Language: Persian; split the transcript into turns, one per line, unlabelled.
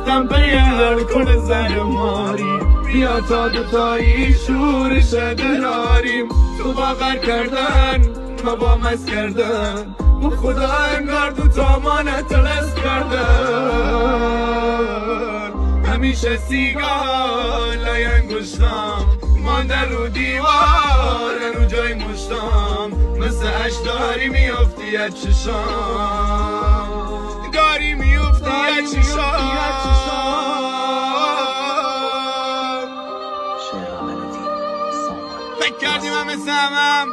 رفتم پی هر کل زن ماری، بیا تا دوتایی شورش دراریم. تو باور کردن ما با مست کردن، با خدا انگار دوتا ما نتلس کردن. همیشه سیگار لای انگشتم مانده رو دیوار، رو جای مشتم مثل اش داری میافتی از چشام، داری میافتی از چشام. فکر کردی من مثل همم